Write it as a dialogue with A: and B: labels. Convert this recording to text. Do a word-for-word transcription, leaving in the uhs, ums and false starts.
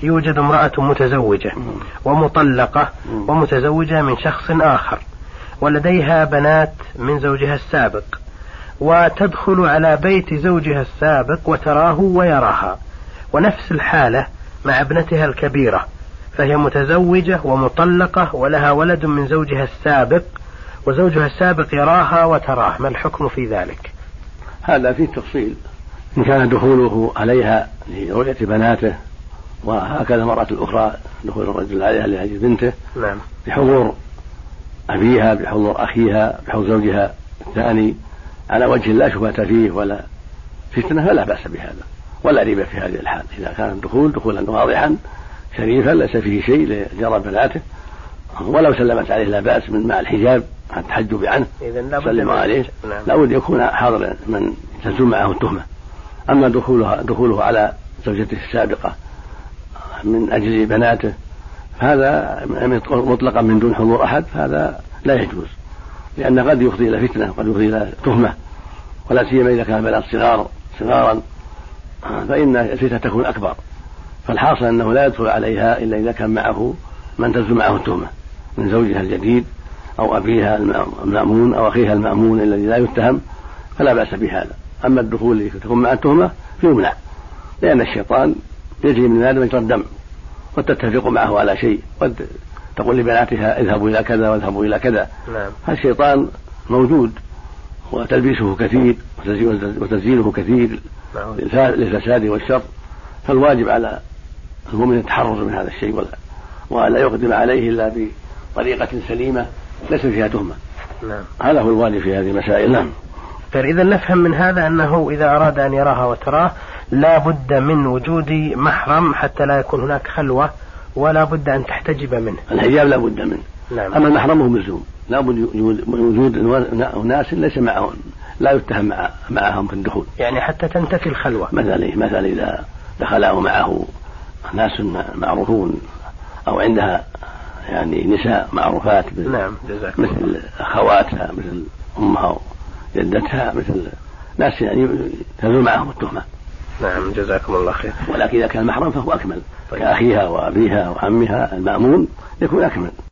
A: يوجد امرأة متزوجة ومطلقة ومتزوجة من شخص آخر ولديها بنات من زوجها السابق، وتدخل على بيت زوجها السابق وتراه ويراها، ونفس الحالة مع ابنتها الكبيرة، فهي متزوجة ومطلقة ولها ولد من زوجها السابق وزوجها السابق يراها وتراه، ما الحكم في ذلك؟
B: هذا فيه تفصيل. إن كان دخوله عليها لرؤية بناته، وهكذا المرأة الأخرى دخول الرجل عليها لأجل بنته،
A: نعم،
B: بحضور أبيها بحضور أخيها بحضور زوجها الثاني على وجه لا شبهة فيه ولا فتنة، فلا بأس بهذا ولا ريبة في هذه الحال. إذا كان الدخول دخولا واضحا شريفا ليس فيه شيء لجرى بناته، ولو سلمت عليه لا بأس من مع الحجاب التحجب عنه سلم عليه، لا بد يكون حاضر من تزول معه التهمة. أما دخولها دخوله على زوجته السابقة من أجل بناته هذا مطلقا من دون حضور أحد، هذا لا يجوز، لأن قد يفضي إلى فتنة وقد يفضي إلى تهمة، ولا سيما إذا كان بنات صغار صغارا فإن الفتنة تكون أكبر. فالحاصل أنه لا يدخل عليها إلا إذا كان معه من تزول معه التهمة من زوجها الجديد أو أبيها المأمون أو أخيها المأمون الذي لا يتهم، فلا بأس بهذا. أما الدخول تكون مع التهمة فيمنع، لأن الشيطان يجري من آدم مجرى الدم، وتتفق معه على شيء، قد تقول لبناتها اذهبوا إلى كذا واذهبوا إلى كذا.
A: نعم.
B: الشيطان موجود وتلبيسه كثير وتزيينه كثير للفساد والشر، فالواجب على المؤمن التحرز من هذا الشيء ولا ولا يقدم عليه إلا بطريقة سليمة ليس فيها تهمة.
A: نعم.
B: هذا هو الواجب في هذه المسائل. نعم.
A: فإذا نفهم من هذا أنه إذا أراد أن يراها وتراه لا بد من وجود محرم حتى لا يكون هناك خلوة، ولا بد أن تحتجب منه.
B: الحجاب لا بد منه.
A: نعم.
B: أما المحرم هو ملزوم، لا بد من وجود ناس ليس معهم لا يتهم مع معهم في الدخول،
A: يعني حتى تنتفي الخلوة.
B: مثلا مثلا إذا دخله معه ناس معروفون أو عندها يعني نساء معروفات،
A: نعم،
B: مثل أخواتها مثل أمها وجدتها مثل ناس يعني تزول معهم التهمة.
A: نعم، جزاكم الله خير.
B: ولكن إذا كان محرم فهو أكمل، كأخيها وأبيها وعمها المأمون يكون أكمل.